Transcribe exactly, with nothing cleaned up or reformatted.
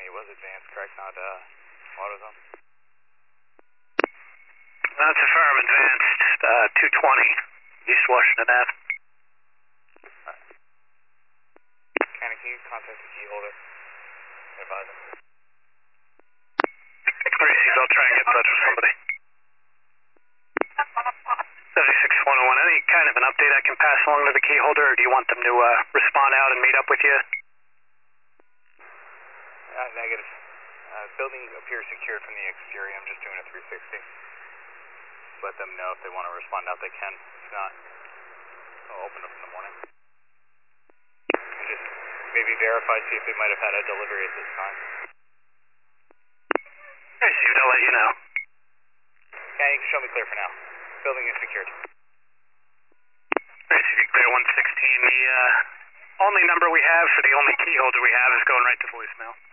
He was advanced, correct? Not uh, AutoZone? That's affirm, advanced, uh, two twenty, East Washington Ave. Alright. Cannon, can you contact the key holder? Advise him. Gracies, I'll try and get in touch with somebody. seventy-six one oh one, any kind of an update I can pass along to the key holder, or do you want them to uh, respond out and meet up with you? Uh, negative. Uh, building appears secured from the exterior. I'm just doing a three sixty. Let them know if they want to respond out, they can. If not, I'll open up in the morning. And just maybe verify, see if they might have had a delivery at this time. Gracies, I'll let you know. Yeah, you can show me clear for now. Building is secured. Gracies, clear one sixteen. The uh, only number we have for the only key holder we have is going right to voicemail.